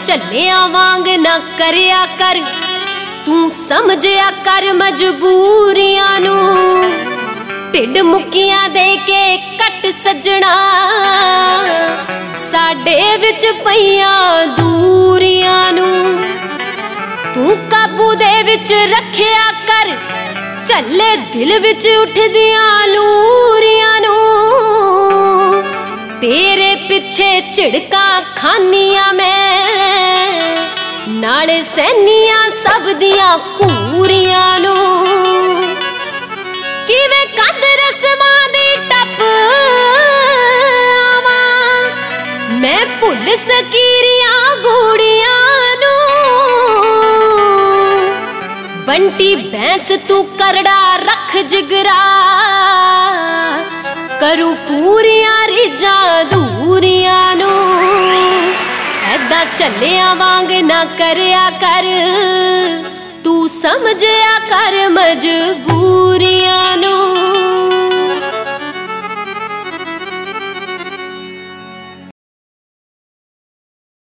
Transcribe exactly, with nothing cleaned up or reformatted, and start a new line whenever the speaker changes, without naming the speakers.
झल्लिया वांग ना करया कर, तू समझया कर मजबूरियां नू। ढिड मुक्कियां दे के कट सजना, साडे विच पईयां दूरियां नू। तू काबू दे विच रखया कर, झल्ले दिल विच उठदियां लूरियां नू। तेरे पिछे झिड़का खानिया मैं, नाले सहनिया सब दियां घूरियां नू। किवें कंध रस्मां दी टप आवां, मैं भुल सकीरियां गूड़ियां नू। बंटी भैंस तू करड़ा रख जिगरा, करूं पूरियां रिजां दूरियां नू। ऐदा झल्लिया वांग ना करया कर, तू समझया कर मजबूरियां नू।